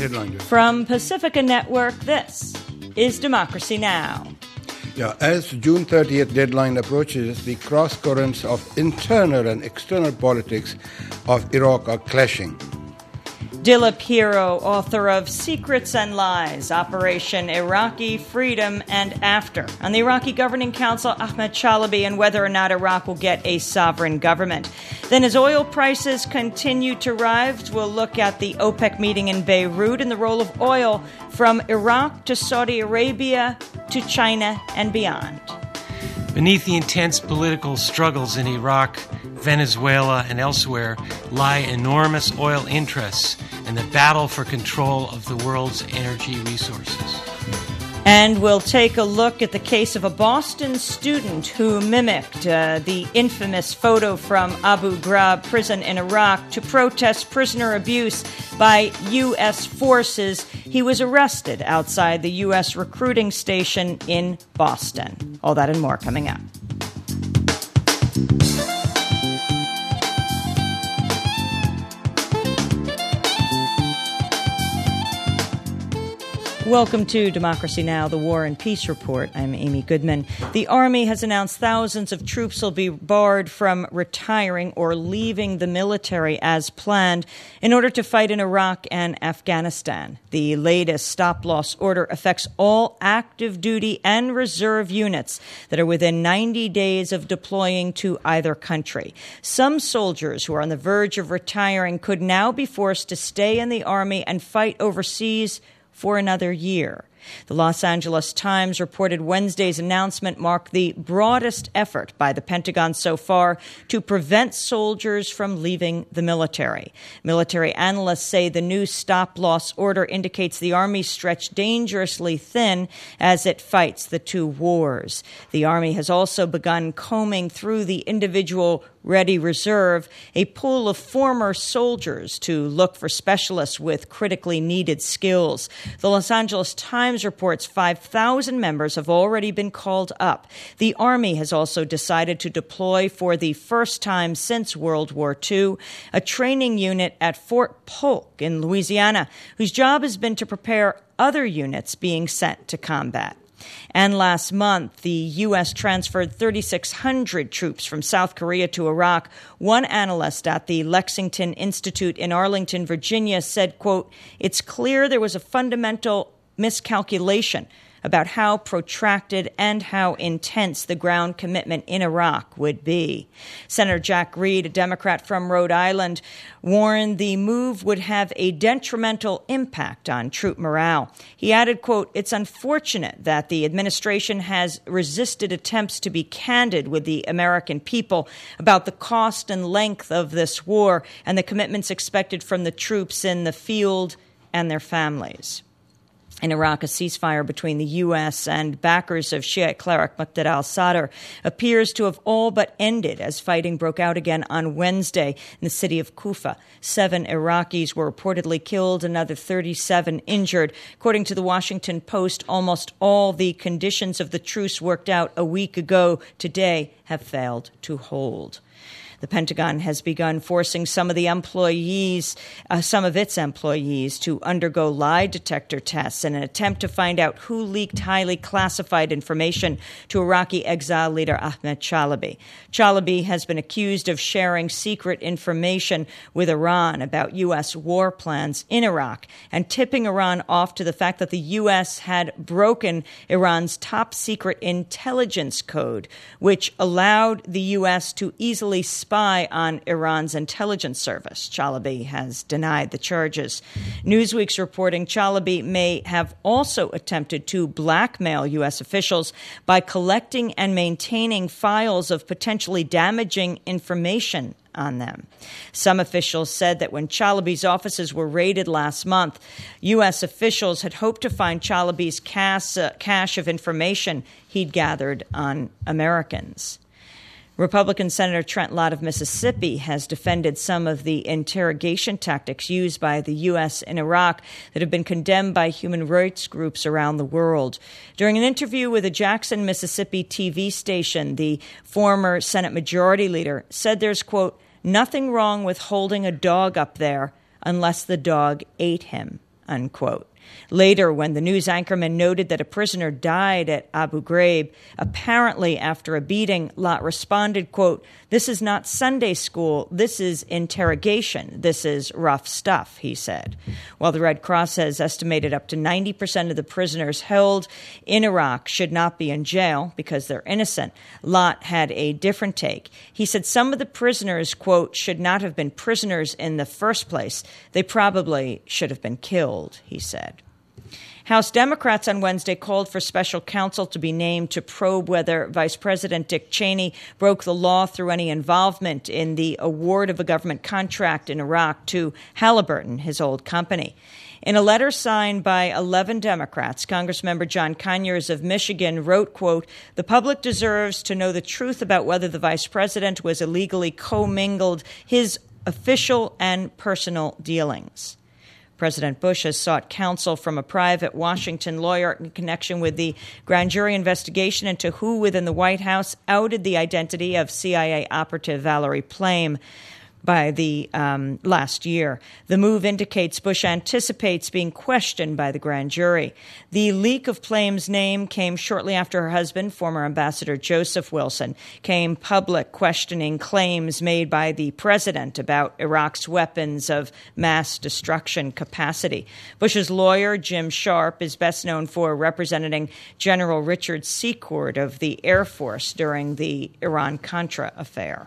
headline. From Pacifica Network, this is Democracy Now! Yeah, as June 30th deadline approaches, the cross currents of internal and external politics of Iraq are clashing. Dilip Hero, author of Secrets and Lies, Operation Iraqi Freedom and After, on the Iraqi Governing Council, Ahmed Chalabi, and whether or not Iraq will get a sovereign government. Then as oil prices continue to rise, we'll look at the OPEC meeting in Beirut and the role of oil from Iraq to Saudi Arabia to China and beyond. Beneath the intense political struggles in Iraq, Venezuela, and elsewhere lie enormous oil interests and the battle for control of the world's energy resources. And we'll take a look at the case of a Boston student who mimicked the infamous photo from Abu Ghraib prison in Iraq to protest prisoner abuse by U.S. forces. He was arrested outside the U.S. recruiting station in Boston. All that and more coming up. Welcome to Democracy Now!, the War and Peace Report. I'm Amy Goodman. The Army has announced thousands of troops will be barred from retiring or leaving the military as planned in order to fight in Iraq and Afghanistan. The latest stop-loss order affects all active duty and reserve units that are within 90 days of deploying to either country. Some soldiers who are on the verge of retiring could now be forced to stay in the Army and fight overseas for another year. The Los Angeles Times reported Wednesday's announcement marked the broadest effort by the Pentagon so far to prevent soldiers from leaving the military. Military analysts say the new stop-loss order indicates the Army stretched dangerously thin as it fights the two wars. The Army has also begun combing through the individual Ready Reserve, a pool of former soldiers, to look for specialists with critically needed skills. The Los Angeles Times reports 5,000 members have already been called up. The Army has also decided to deploy for the first time since World War II a training unit at Fort Polk in Louisiana, whose job has been to prepare other units being sent to combat. And last month, the U.S. transferred 3,600 troops from South Korea to Iraq. One analyst at the Lexington Institute in Arlington, Virginia, said, quote, "It's clear there was a fundamental miscalculation about how protracted and how intense the ground commitment in Iraq would be." Senator Jack Reed, a Democrat from Rhode Island, warned the move would have a detrimental impact on troop morale. He added, quote, "It's unfortunate that the administration has resisted attempts to be candid with the American people about the cost and length of this war and the commitments expected from the troops in the field and their families." In Iraq, a ceasefire between the U.S. and backers of Shiite cleric Muqtada al-Sadr appears to have all but ended as fighting broke out again on Wednesday in the city of Kufa. 7 Iraqis were reportedly killed, another 37 injured. According to the Washington Post, almost all the conditions of the truce worked out a week ago today have failed to hold. The Pentagon has begun forcing some of its employees to undergo lie detector tests in an attempt to find out who leaked highly classified information to Iraqi exile leader Ahmed Chalabi. Chalabi has been accused of sharing secret information with Iran about U.S. war plans in Iraq and tipping Iran off to the fact that the U.S. had broken Iran's top-secret intelligence code, which allowed the U.S. to easily spy on Iran's intelligence service. Chalabi has denied the charges. Newsweek's reporting Chalabi may have also attempted to blackmail U.S. officials by collecting and maintaining files of potentially damaging information on them. Some officials said that when Chalabi's offices were raided last month, U.S. officials had hoped to find Chalabi's cache of information he'd gathered on Americans. Republican Senator Trent Lott of Mississippi has defended some of the interrogation tactics used by the U.S. in Iraq that have been condemned by human rights groups around the world. During an interview with a Jackson, Mississippi TV station, the former Senate Majority Leader said there's, quote, "nothing wrong with holding a dog up there unless the dog ate him," unquote. Later, when the news anchorman noted that a prisoner died at Abu Ghraib, apparently after a beating, Lott responded, quote, "This is not Sunday school. This is interrogation. This is rough stuff," he said. While the Red Cross has estimated up to 90% of the prisoners held in Iraq should not be in jail because they're innocent, Lott had a different take. He said some of the prisoners, quote, "should not have been prisoners in the first place. They probably should have been killed," he said. House Democrats on Wednesday called for special counsel to be named to probe whether Vice President Dick Cheney broke the law through any involvement in the award of a government contract in Iraq to Halliburton, his old company. In a letter signed by 11 Democrats, Congressmember John Conyers of Michigan wrote, quote, "The public deserves to know the truth about whether the vice president was illegally commingled his official and personal dealings." President Bush has sought counsel from a private Washington lawyer in connection with the grand jury investigation into who within the White House outed the identity of CIA operative Valerie Plame by the last year. The move indicates Bush anticipates being questioned by the grand jury. The leak of Plame's name came shortly after her husband, former Ambassador Joseph Wilson, came public questioning claims made by the president about Iraq's weapons of mass destruction capacity. Bush's lawyer, Jim Sharp, is best known for representing General Richard Secord of the Air Force during the Iran-Contra affair.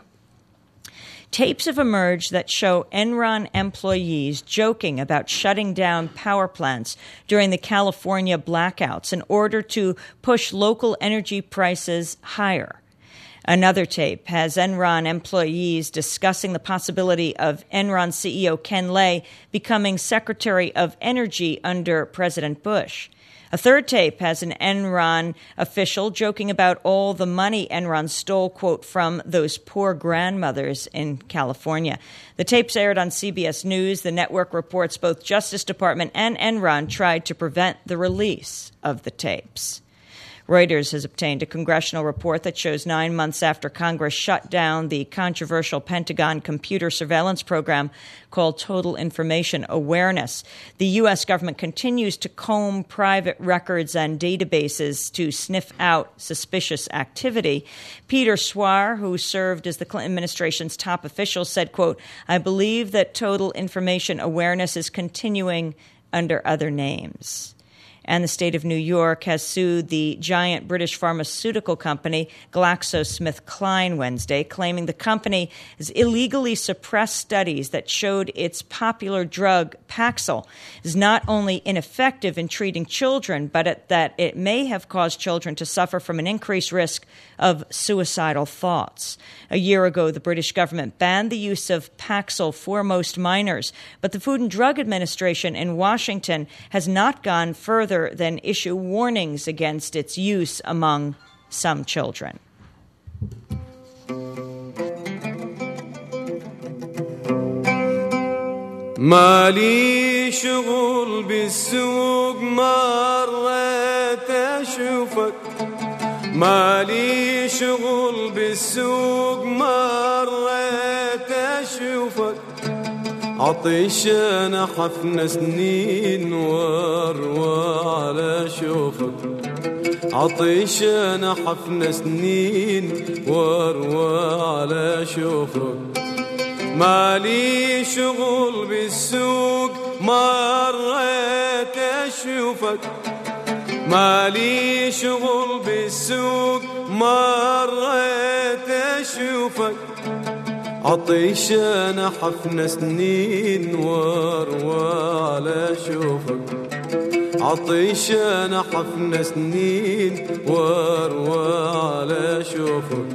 Tapes have emerged that show Enron employees joking about shutting down power plants during the California blackouts in order to push local energy prices higher. Another tape has Enron employees discussing the possibility of Enron CEO Ken Lay becoming Secretary of Energy under President Bush. A third tape has an Enron official joking about all the money Enron stole, quote, from those poor grandmothers in California. The tapes aired on CBS News. The network reports both Justice Department and Enron tried to prevent the release of the tapes. Reuters has obtained a congressional report that shows 9 months after Congress shut down the controversial Pentagon computer surveillance program called Total Information Awareness, the U.S. government continues to comb private records and databases to sniff out suspicious activity. Peter Swar, who served as the Clinton administration's top official, said, quote, "I believe that Total Information Awareness is continuing under other names." And the state of New York has sued the giant British pharmaceutical company GlaxoSmithKline Wednesday, claiming the company has illegally suppressed studies that showed its popular drug Paxil is not only ineffective in treating children, but that it may have caused children to suffer from an increased risk of suicidal thoughts. A year ago, the British government banned the use of Paxil for most minors, but the Food and Drug Administration in Washington has not gone further than issue warnings against its use among some children. مالي شغل بالسوق مرت أشوفك مالي شغل بالسوق مرت أشوفك عطشان حفن سنين واروى على شوفك عطشان حفن سنين واروى على شوفك مالي شغل بالسوق مرت أشوفك مالي شغل بالسوق مرت أشوفك عطشان حفن سنين واروى على شوفك عطشان حفن سنين واروى على شوفك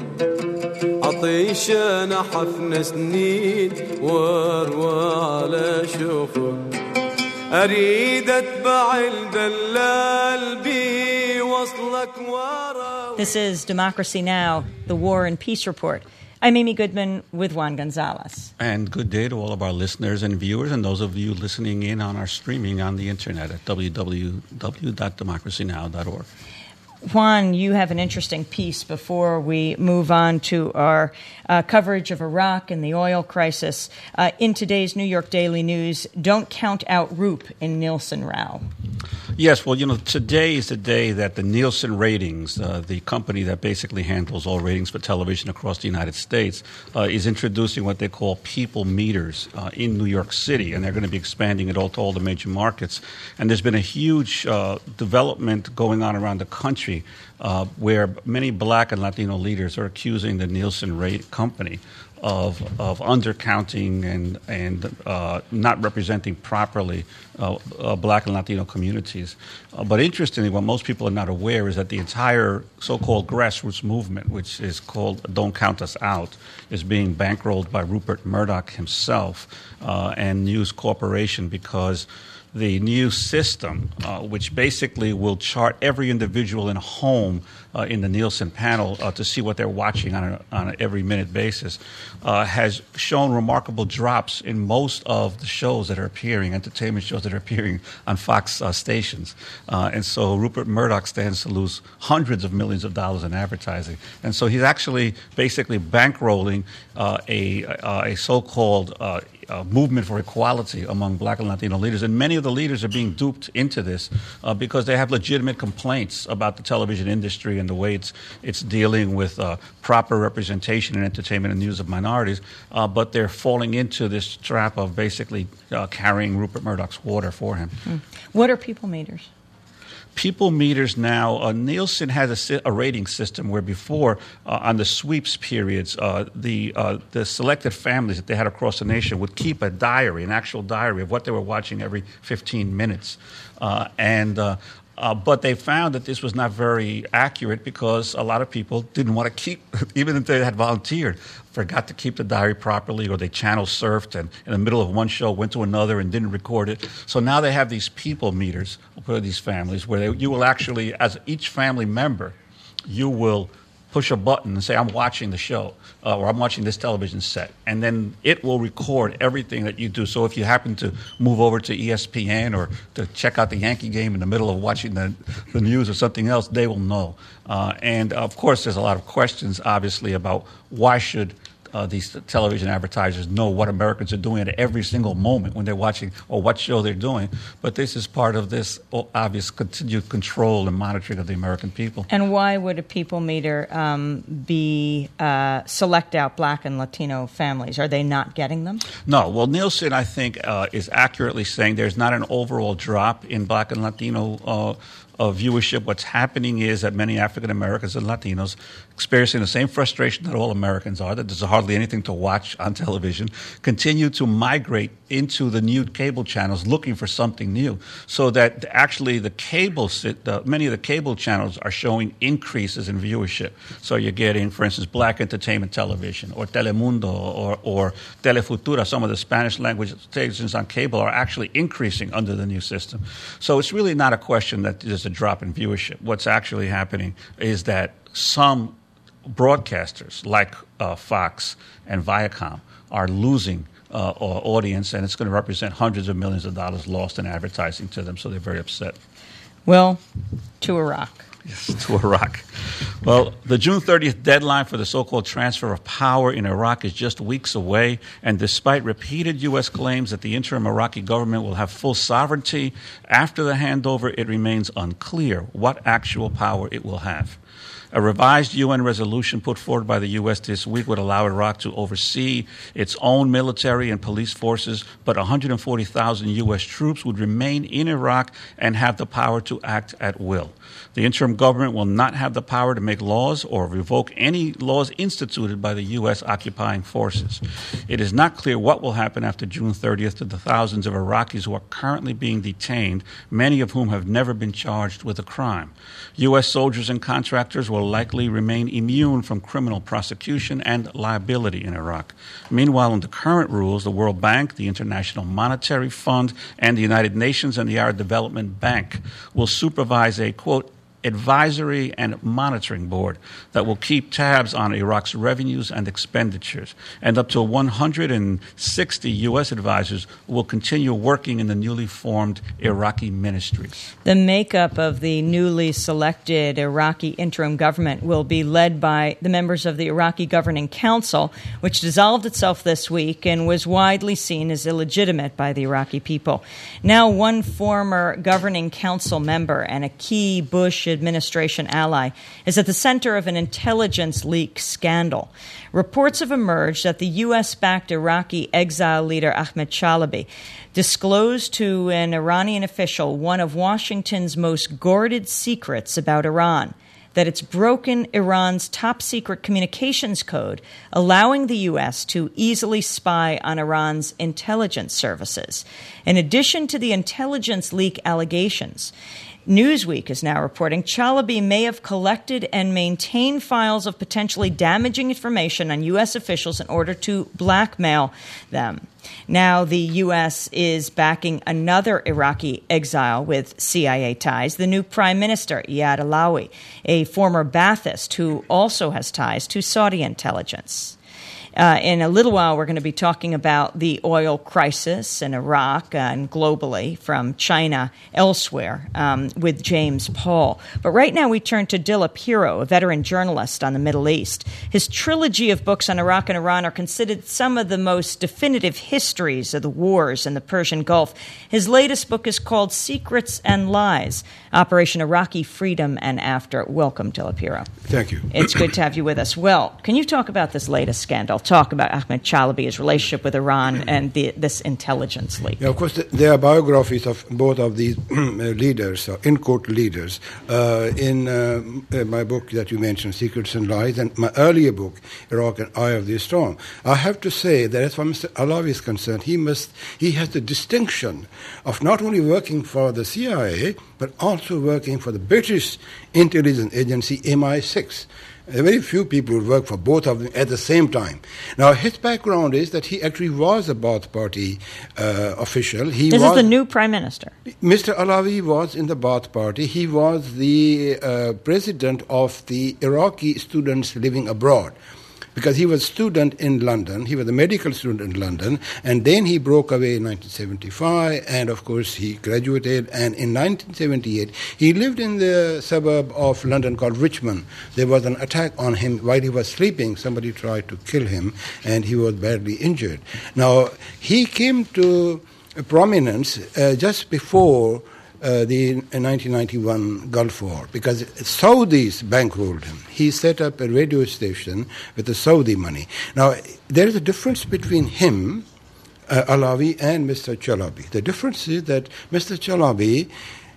عطشان حفن سنين واروى على شوفك أريد أتبع الدلال بي وصلك ورا. This is Democracy Now!, the War and Peace Report. I'm Amy Goodman with Juan Gonzalez. And good day to all of our listeners and viewers and those of you listening in on our streaming on the internet at www.democracynow.org. Juan, you have an interesting piece before we move on to our coverage of Iraq and the oil crisis. In today's New York Daily News, don't count out Roop in Nielsen row. Yes, well, today is the day that the Nielsen Ratings, the company that basically handles all ratings for television across the United States, is introducing what they call people meters in New York City, and they're going to be expanding it all to all the major markets. And there's been a huge development going on around the country where many black and Latino leaders are accusing the Nielsen rate company of undercounting and not representing properly black and Latino communities. But interestingly, what most people are not aware is that the entire so-called grassroots movement, which is called Don't Count Us Out, is being bankrolled by Rupert Murdoch himself and News Corporation, because the new system, which basically will chart every individual in a home in the Nielsen panel to see what they're watching on an every minute basis, has shown remarkable drops in most of the shows that are appearing, entertainment shows that are appearing on Fox stations. And so Rupert Murdoch stands to lose hundreds of millions of dollars in advertising. And so he's actually basically bankrolling a so-called movement for equality among black and Latino leaders. And many of the leaders are being duped into this because they have legitimate complaints about the television industry and the way it's dealing with proper representation in entertainment and news of minorities, but they're falling into this trap of basically carrying Rupert Murdoch's water for him. What are people meters? People meters now, Nielsen has a rating system where before, on the sweeps periods, the selected families that they had across the nation would keep a diary, an actual diary of what they were watching every 15 minutes. But they found that this was not very accurate because a lot of people didn't want to keep, even if they had volunteered, forgot to keep the diary properly, or they channel surfed and in the middle of one show went to another and didn't record it. So now they have these people meters for these families where you will actually, as each family member, you will push a button and say, I'm watching the show, or I'm watching this television set. And then it will record everything that you do. So if you happen to move over to ESPN or to check out the Yankee game in the middle of watching the news or something else, they will know. And, of course, there's a lot of questions, obviously, about why should these television advertisers know what Americans are doing at every single moment when they're watching or what show they're doing. But this is part of this obvious continued control and monitoring of the American people. And why would a people meter select out black and Latino families? Are they not getting them? No. Well, Nielsen, I think, is accurately saying there's not an overall drop in black and Latino viewership. What's happening is that many African Americans and Latinos experiencing the same frustration that all Americans are, that there's hardly anything to watch on television, continue to migrate into the new cable channels looking for something new. So that actually many of the cable channels are showing increases in viewership. So you're getting, for instance, black entertainment television or Telemundo or Telefutura. Some of the Spanish language stations on cable are actually increasing under the new system. So it's really not a question that there's a drop in viewership. What's actually happening is that some broadcasters like Fox and Viacom are losing audience, and it's going to represent hundreds of millions of dollars lost in advertising to them, so they're very upset. Well, to Iraq. Yes, to Iraq. Well, the June 30th deadline for the so-called transfer of power in Iraq is just weeks away, and despite repeated U.S. claims that the interim Iraqi government will have full sovereignty after the handover, it remains unclear what actual power it will have. A revised UN resolution put forward by the U.S. this week would allow Iraq to oversee its own military and police forces, but 140,000 U.S. troops would remain in Iraq and have the power to act at will. The interim government will not have the power to make laws or revoke any laws instituted by the U.S. occupying forces. It is not clear what will happen after June 30th to the thousands of Iraqis who are currently being detained, many of whom have never been charged with a crime. U.S. soldiers and contractors will likely remain immune from criminal prosecution and liability in Iraq. Meanwhile, under current rules, the World Bank, the International Monetary Fund, and the United Nations and the Arab Development Bank will supervise a, quote, advisory and monitoring board that will keep tabs on Iraq's revenues and expenditures. And up to 160 U.S. advisors will continue working in the newly formed Iraqi ministries. The makeup of the newly selected Iraqi interim government will be led by the members of the Iraqi Governing Council, which dissolved itself this week and was widely seen as illegitimate by the Iraqi people. Now, one former Governing Council member and a key Bush administration ally is at the center of an intelligence leak scandal. Reports have emerged that the U.S.-backed Iraqi exile leader Ahmed Chalabi disclosed to an Iranian official one of Washington's most guarded secrets about Iran, that it's broken Iran's top-secret communications code, allowing the U.S. to easily spy on Iran's intelligence services. In addition to the intelligence leak allegations, Newsweek is now reporting Chalabi may have collected and maintained files of potentially damaging information on U.S. officials in order to blackmail them. Now the U.S. is backing another Iraqi exile with CIA ties, the new Prime Minister, Iyad Allawi, a former Ba'athist who also has ties to Saudi intelligence. In a little while, we're going to be talking about the oil crisis in Iraq and globally, from China elsewhere, with James Paul. But right now, we turn to Dilip Hero, a veteran journalist on the Middle East. His trilogy of books on Iraq and Iran are considered some of the most definitive histories of the wars in the Persian Gulf. His latest book is called Secrets and Lies, Operation Iraqi Freedom and After. Welcome, Dilip Hero. Thank you. It's good to have you with us. Well, can you talk about this latest scandal? Talk about Ahmed Chalabi, his relationship with Iran, and this intelligence leak. Yeah, of course, there are biographies of both of these leaders, in-court leaders, in my book that you mentioned, Secrets and Lies, and my earlier book, Iraq and Eye of the Storm. I have to say that as far as Mr. Allawi is concerned, he has the distinction of not only working for the CIA, but also working for the British intelligence agency, MI6. There are very few people who work for both of them at the same time. Now, his background is that he actually was a Ba'ath Party official. This is the new Prime Minister. Mr. Allawi was in the Ba'ath Party. He was the president of the Iraqi students living abroad, because he was a student in London. He was a medical student in London, and then he broke away in 1975, and of course he graduated, and in 1978 he lived in the suburb of London called Richmond. There was an attack on him while he was sleeping. Somebody tried to kill him, and he was badly injured. Now, he came to prominence just before the 1991 Gulf War, because Saudis bankrolled him. He set up a radio station with the Saudi money. Now, there is a difference between him, Allawi, and Mr. Chalabi. The difference is that Mr. Chalabi,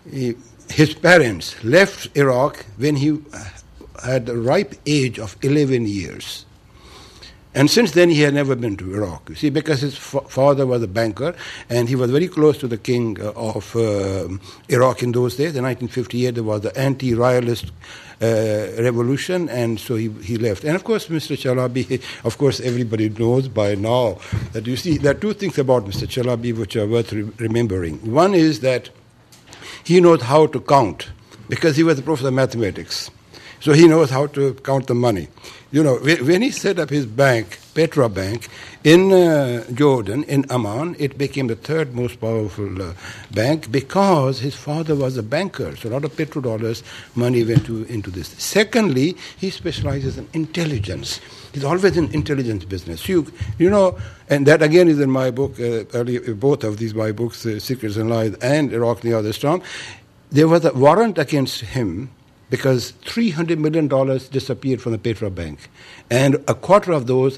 his parents left Iraq when he had the ripe age of 11 years. And since then, he had never been to Iraq, you see, because his father was a banker, and he was very close to the king of Iraq in those days. In 1958, there was the anti-royalist revolution, and so he left. And of course, Mr. Chalabi, of course, everybody knows by now that, you see, there are two things about Mr. Chalabi which are worth remembering. One is that he knows how to count, because he was a professor of mathematics. So he knows how to count the money. You know, when he set up his bank, Petra Bank, in Jordan, in Amman, it became the third most powerful bank because his father was a banker. So a lot of petrodollars money went into this. Secondly, he specializes in intelligence. He's always in intelligence business. You know, and that again is in my book, both of these my books, Secrets and Lies and Iraq and the Other Storm. There was a warrant against him because $300 million disappeared from the Petra Bank. And a quarter of those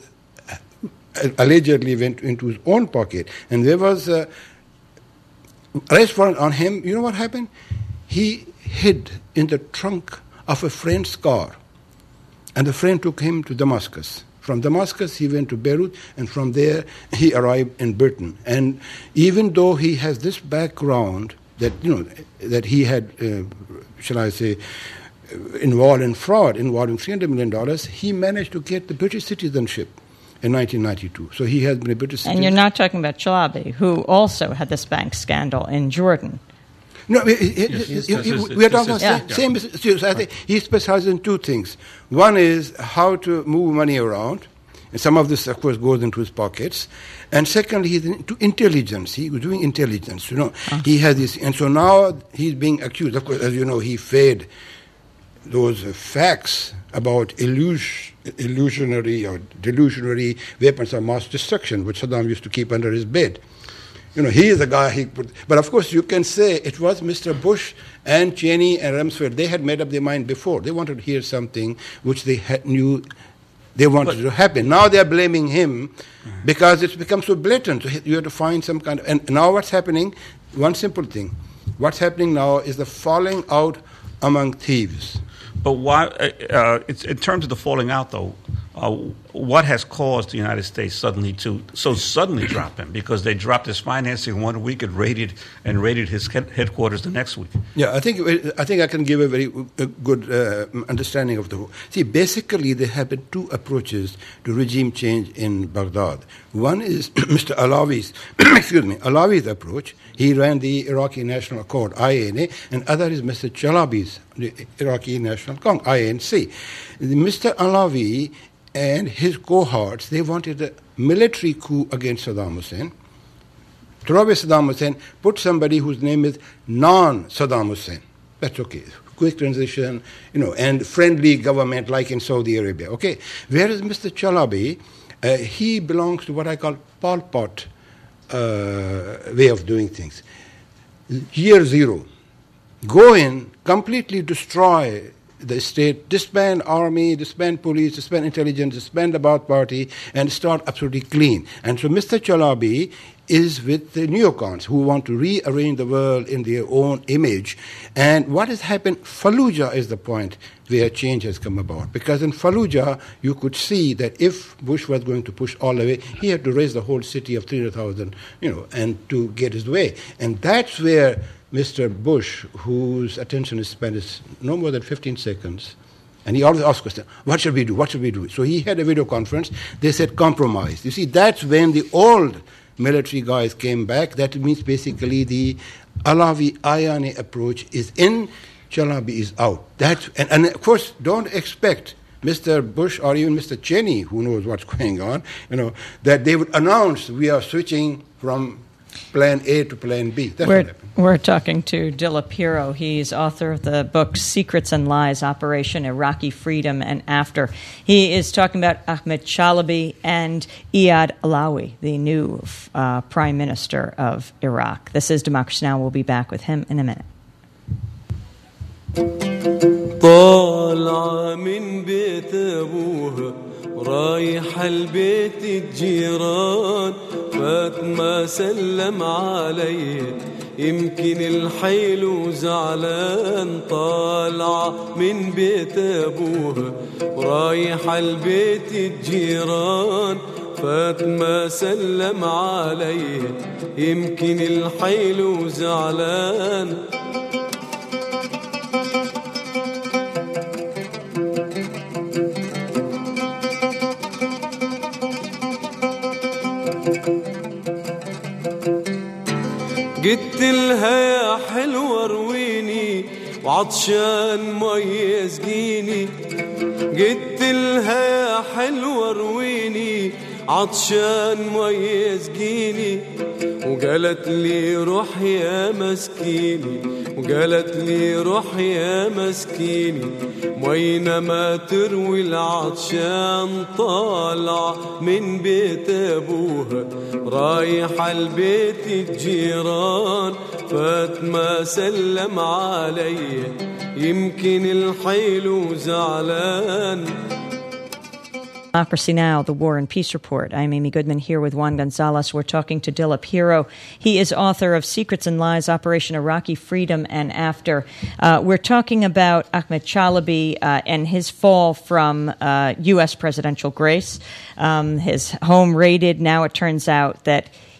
allegedly went into his own pocket. And there was a arrest warrant on him. You know what happened? He hid in the trunk of a friend's car. And the friend took him to Damascus. From Damascus, he went to Beirut, and from there, he arrived in Britain. And even though he has this background that, you know, that he had, shall I say, involved in fraud involving $300 million, he managed to get the British citizenship in 1992. So he has been a British citizen. And you're not talking about Chalabi, who also had this bank scandal in Jordan. No, we are talking about same. So I think he specializes in two things. One is how to move money around, and some of this, of course, goes into his pockets. And secondly, he's into intelligence. He was doing intelligence. He has this, and so now he's being accused. Of course, as you know, he fed those facts about illusionary or delusionary weapons of mass destruction, which Saddam used to keep under his bed. He is the guy but of course you can say it was Mr. Bush and Cheney and Rumsfeld. They had made up their mind before. They wanted to hear something which they knew they wanted to happen. Now they are blaming him because it's become so blatant. So you have to find some kind of... And now what's happening? One simple thing. What's happening now is the falling out among thieves. But why, in terms of the falling out, though, what has caused the United States suddenly drop him? Because they dropped his financing one week and raided his headquarters the next week. Yeah, I think I can give a very good understanding of the whole. See, basically there have been two approaches to regime change in Baghdad. One is Mr. Alawi's, Alawi's approach. He ran the Iraqi National Accord, INA, and other is Mr. Chalabi's, the Iraqi National Congress, INC. Mr. Alawi and his cohorts, they wanted a military coup against Saddam Hussein. Throw away Saddam Hussein, put somebody whose name is non-Saddam Hussein. That's okay. Quick transition, and friendly government like in Saudi Arabia. Okay. Whereas Mr. Chalabi, he belongs to what I call Pol Pot way of doing things. Year zero. Go in, completely destroy the state, disband army, disband police, disband intelligence, disband the Baath party, and start absolutely clean. And so Mr. Chalabi is with the neocons who want to rearrange the world in their own image. And what has happened, Fallujah is the point where change has come about. Because in Fallujah, you could see that if Bush was going to push all the way, he had to raise the whole city of 300,000, and to get his way. And that's where Mr. Bush, whose attention is spent is no more than 15 seconds, and he always asks questions, what should we do, what should we do? So he had a video conference. They said compromise. You see, that's when the old military guys came back. That means basically the Alawi-Ayani approach is in, Chalabi is out. And of course, don't expect Mr. Bush or even Mr. Cheney, who knows what's going on, that they would announce we are switching from Plan A to Plan B. That's what happened. We're talking to Dilip Hero. He's author of the book Secrets and Lies, Operation Iraqi Freedom and After. He is talking about Ahmed Chalabi and Iyad Alawi, the new Prime Minister of Iraq. This is Democracy Now! We'll be back with him in a minute. طالعة من بيت أبوها رايحة البيت الجيران فاطمة سلم علي يمكن الحيل زعلان طالعة من بيت أبوها رايحة البيت الجيران فاطمة سلم علي يمكن الحيل زعلان قلت لها يا حلوة رويني وعطشان مية سقيني قلت لها يا حلوة رويني عطشان مية سقيني وقالت لي روح يا مسكيني وقالت لي روح يا مسكيني مينا ما تروي العطشان طالع من بيت أبوها رايحة البيت الجيران فاطمة سلم علي يمكن الحيل زعلان. Democracy Now!, the War and Peace Report. I'm Amy Goodman here with Juan Gonzalez. We're talking to Dilip Hero. He is author of Secrets and Lies, Operation Iraqi Freedom and After. We're talking about Ahmed Chalabi and his fall from U.S. presidential grace. His home raided. Now it turns out that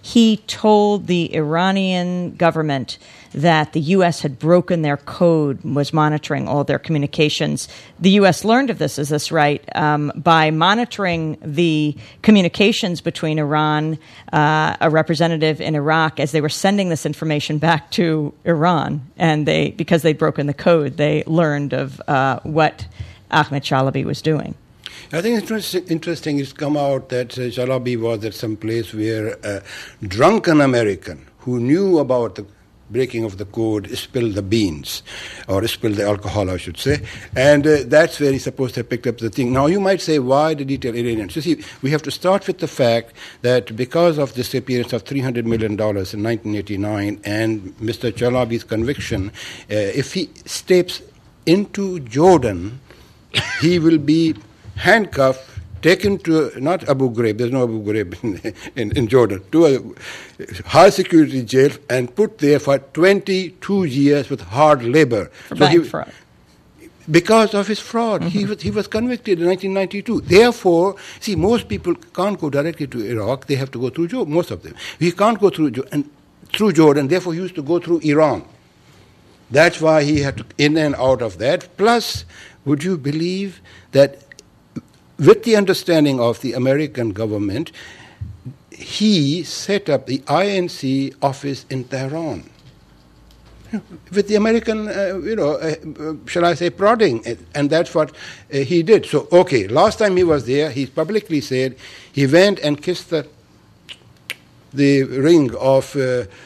he told the Iranian government that the U.S. had broken their code, was monitoring all their communications. The U.S. learned of this, is this right, by monitoring the communications between Iran, a representative in Iraq, as they were sending this information back to Iran. And because they'd broken the code, they learned of what Ahmed Chalabi was doing. I think it's interesting it's come out that Chalabi was at some place where a drunken American who knew about the breaking of the code spilled the beans, or spilled the alcohol, I should say, and that's where he's supposed to have picked up the thing. Now, you might say, why did he tell Iranians? You see, we have to start with the fact that because of this disappearance of $300 million in 1989 and Mr. Chalabi's conviction, if he steps into Jordan, he will be handcuffed, taken to, not Abu Ghraib, there's no Abu Ghraib in Jordan, to a high security jail and put there for 22 years with hard labor. For bank fraud. Because of his fraud. Mm-hmm. He was convicted in 1992. Therefore, see, most people can't go directly to Iraq. They have to go through Jordan, most of them. He can't go through Jordan, therefore he used to go through Iran. That's why he had to in and out of that. Plus, would you believe that with the understanding of the American government, he set up the INC office in Tehran. With the American, shall I say, prodding. And that's what he did. So, okay, last time he was there, he publicly said he went and kissed the ring of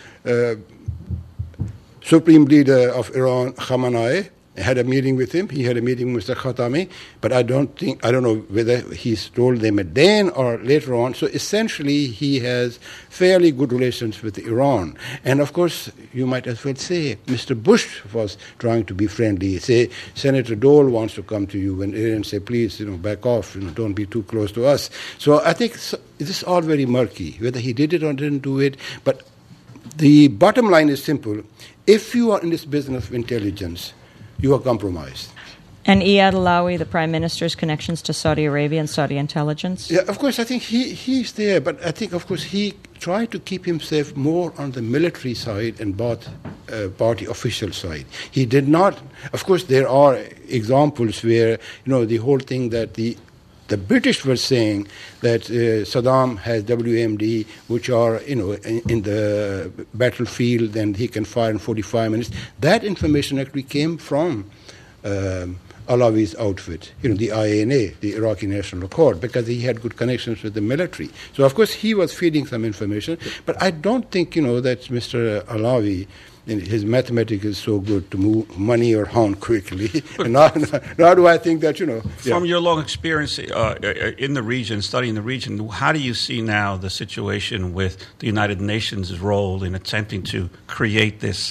Supreme Leader of Iran, Khamenei. Had a meeting with him. He had a meeting with Mr. Khatami, but I don't know whether he's told them at then or later on. So essentially, he has fairly good relations with Iran. And of course, you might as well say Mr. Bush was trying to be friendly. Say Senator Dole wants to come to you, and Iran say, please, back off. Don't be too close to us. So I think this is all very murky, whether he did it or didn't do it. But the bottom line is simple: if you are in this business of intelligence, you are compromised. And Iyad Allawi, the Prime Minister's connections to Saudi Arabia and Saudi intelligence? Yeah, of course, I think he's there, but I think, of course, he tried to keep himself more on the military side and party official side. He did not, of course, there are examples where, the whole thing that the British were saying that Saddam has WMD, which are, in the battlefield, and he can fire in 45 minutes. That information actually came from Allawi's outfit, the INA, the Iraqi National Accord, because he had good connections with the military. So, of course, he was feeding some information. But I don't think, that Mr. Allawi, his mathematics is so good to move money around quickly. And nor do I think that, From your long experience in the region, studying the region, how do you see now the situation with the United Nations' role in attempting to create this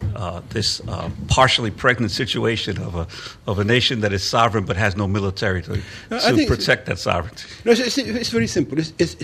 partially pregnant situation of a nation that is sovereign but has no military to protect that sovereignty? No, it's very simple.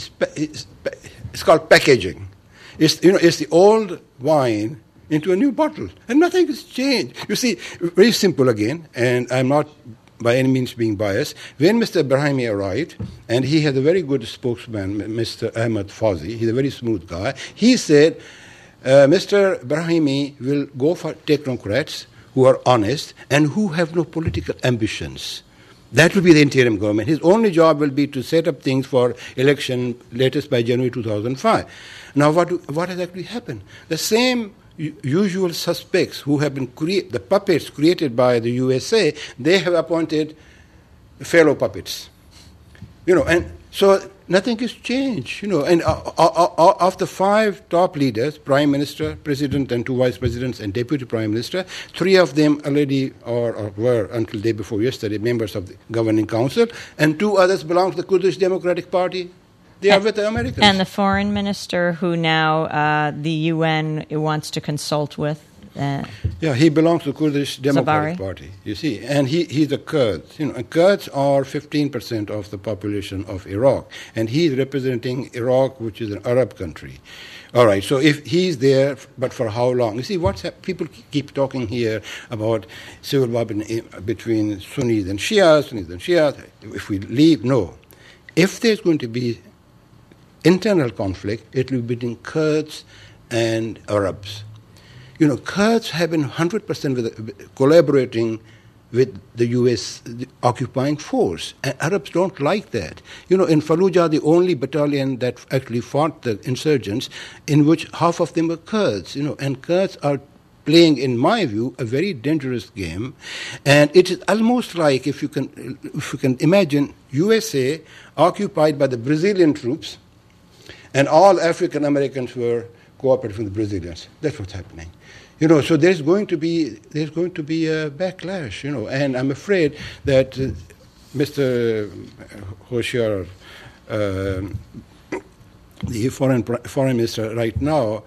It's called packaging. It's the old wine into a new bottle, and nothing has changed. You see, very simple again, and I'm not by any means being biased. When Mr. Brahimi arrived, and he had a very good spokesman, Mr. Ahmed Fauzi, he's a very smooth guy, he said, Mr. Brahimi will go for technocrats who are honest and who have no political ambitions. That will be the interim government. His only job will be to set up things for election latest by January 2005. Now, what has actually happened? The same usual suspects who have been the puppets created by the USA, they have appointed fellow puppets. And so nothing has changed, And of the 5 top leaders, Prime Minister, President, and 2 Vice Presidents and Deputy Prime Minister, 3 of them already or were, until day before yesterday, members of the Governing Council, and 2 others belong to the Kurdish Democratic Party. They are with the Americans. And the foreign minister who now the UN wants to consult with. He belongs to the Kurdish Democratic Zabari. Party, you see. And he's a Kurd. Kurds are 15% of the population of Iraq. And he's representing Iraq, which is an Arab country. All right, so if he's there, but for how long? You see, people keep talking here about civil war between Sunnis and Shias. If we leave, no. If there's going to be internal conflict, it will be between Kurds and Arabs. Kurds have been 100% collaborating with the U.S. occupying force, and Arabs don't like that. In Fallujah, the only battalion that actually fought the insurgents, in which half of them were Kurds, and Kurds are playing, in my view, a very dangerous game. And it is almost like, if you can imagine, USA occupied by the Brazilian troops, and all African Americans were cooperating with the Brazilians. That's what's happening. So there's going to be a backlash. And I'm afraid that Mr. Khoshyaar, the foreign minister right now,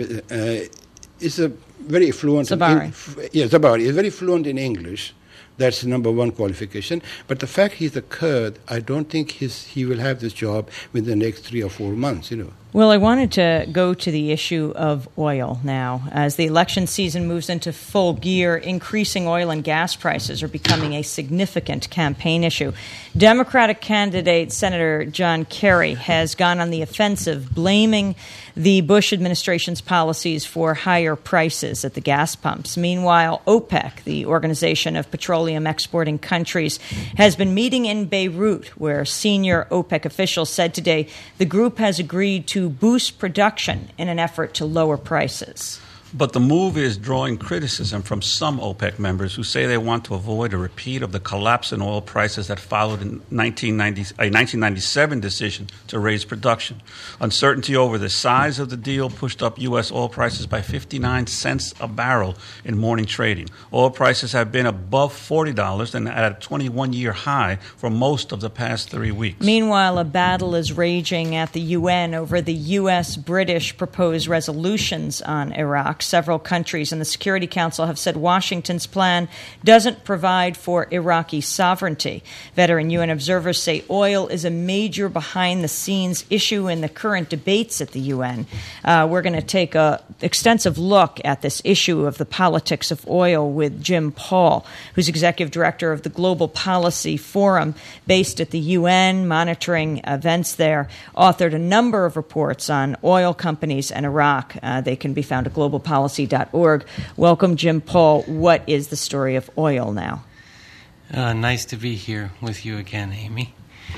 is a very fluent. Zabari. Zabari is very fluent in English. That's the number one qualification. But the fact he's a Kurd, I don't think he will have this job within the next 3 or 4 months. Well, I wanted to go to the issue of oil now. As the election season moves into full gear, increasing oil and gas prices are becoming a significant campaign issue. Democratic candidate Senator John Kerry has gone on the offensive, blaming the Bush administration's policies for higher prices at the gas pumps. Meanwhile, OPEC, the Organization of Petroleum Exporting Countries, has been meeting in Beirut, where senior OPEC officials said today the group has agreed to boost production in an effort to lower prices. But the move is drawing criticism from some OPEC members who say they want to avoid a repeat of the collapse in oil prices that followed a 1997 decision to raise production. Uncertainty over the size of the deal pushed up U.S. oil prices by 59 cents a barrel in morning trading. Oil prices have been above $40 and at a 21-year high for most of the past 3 weeks. Meanwhile, a battle is raging at the UN over the U.S.-British proposed resolutions on Iraq. Several countries in the Security Council have said Washington's plan doesn't provide for Iraqi sovereignty. Veteran UN observers say oil is a major behind-the-scenes issue in the current debates at the UN. We're going to take an extensive look at this issue of the politics of oil with Jim Paul, who's executive director of the Global Policy Forum based at the UN, monitoring events there, authored a number of reports on oil companies and Iraq. They can be found at globalpolicy.org. Welcome, Jim Paul. What is the story of oil now? Nice to be here with you again, Amy.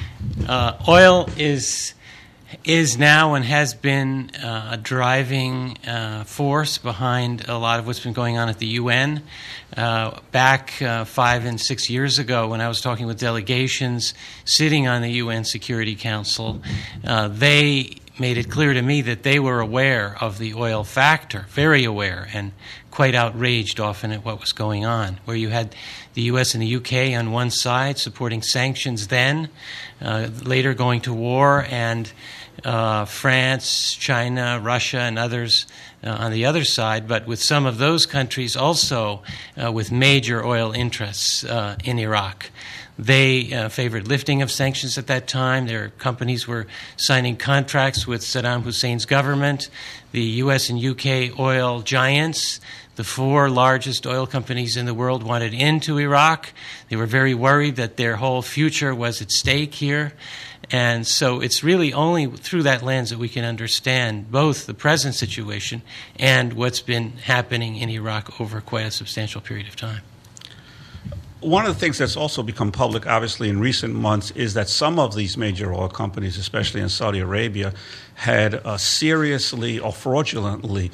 Oil is now and has been a driving force behind a lot of what's been going on at the UN. Back 5 and 6 years ago, when I was talking with delegations sitting on the UN Security Council, they made it clear to me that they were aware of the oil factor, very aware, and quite outraged often at what was going on, where you had the U.S. and the U.K. on one side supporting sanctions then, later going to war, and France, China, Russia, and others on the other side, but with some of those countries also with major oil interests in Iraq. They favored lifting of sanctions at that time. Their companies were signing contracts with Saddam Hussein's government. The U.S. and U.K. oil giants, the 4 largest oil companies in the world, wanted into Iraq. They were very worried that their whole future was at stake here. And so it's really only through that lens that we can understand both the present situation and what's been happening in Iraq over quite a substantial period of time. One of the things that's also become public, obviously, in recent months is that some of these major oil companies, especially in Saudi Arabia, had seriously or fraudulently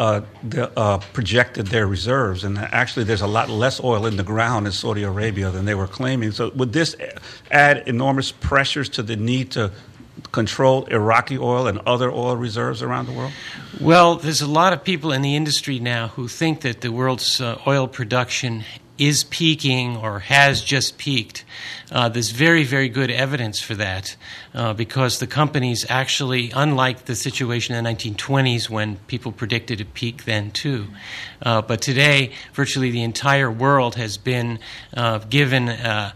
projected their reserves. And actually, there's a lot less oil in the ground in Saudi Arabia than they were claiming. So would this add enormous pressures to the need to control Iraqi oil and other oil reserves around the world? Well, there's a lot of people in the industry now who think that the world's oil production is peaking or has just peaked. There's very, very good evidence for that because the companies actually, unlike the situation in the 1920s when people predicted a peak then too, but today virtually the entire world has been given a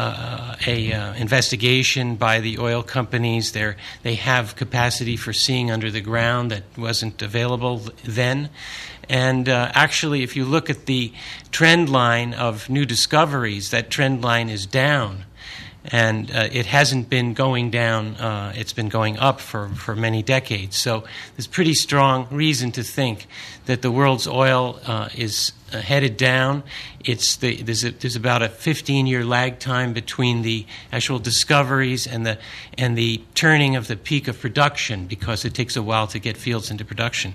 investigation by the oil companies. They have capacity for seeing under the ground that wasn't available then. And actually, if you look at the trend line of new discoveries, that trend line is down. And it hasn't been going down. It's been going up for many decades. So there's pretty strong reason to think that the world's oil is headed down. There's about a 15-year lag time between the actual discoveries and the turning of the peak of production, because it takes a while to get fields into production.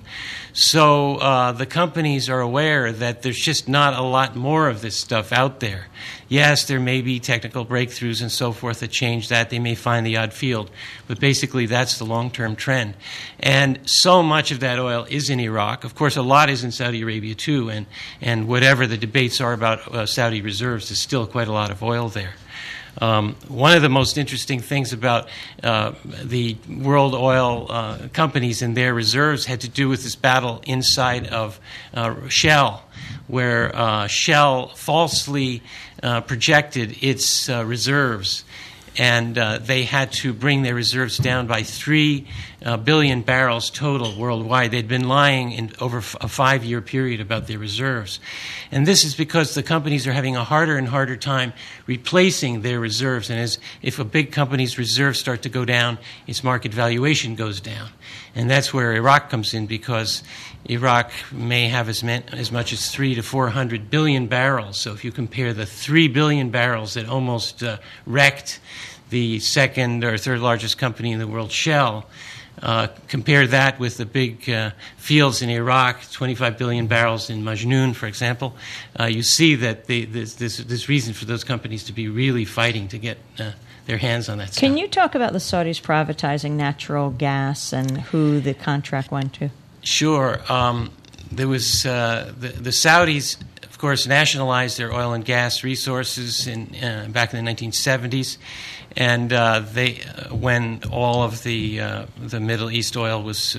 So the companies are aware that there's just not a lot more of this stuff out there. Yes, there may be technical breakthroughs and so forth that change that. They may find the odd field, but basically that's the long-term trend. And so much of that oil is in Iraq. Of course, a lot is in Saudi Arabia too, and whatever the debates are about Saudi reserves, there's still quite a lot of oil there. One of the most interesting things about the world oil companies and their reserves had to do with this battle inside of Shell, where Shell falsely projected its reserves, and they had to bring their reserves down by 3 billion barrels total worldwide. They'd been lying in over a 5-year period about their reserves. And this is because the companies are having a harder and harder time replacing their reserves. And if a big company's reserves start to go down, its market valuation goes down. And that's where Iraq comes in, because Iraq may have as much as 300 to 400 billion barrels. So if you compare the 3 billion barrels that almost wrecked the second or third largest company in the world, Shell, compare that with the big fields in Iraq, 25 billion barrels in Majnoon, for example, you see that there's reason for those companies to be really fighting to get their hands on that stuff. Can you talk about the Saudis privatizing natural gas and who the contract went to? Sure. There was the Saudis, of course, nationalized their oil and gas resources back in the 1970s, and when all of the Middle East oil was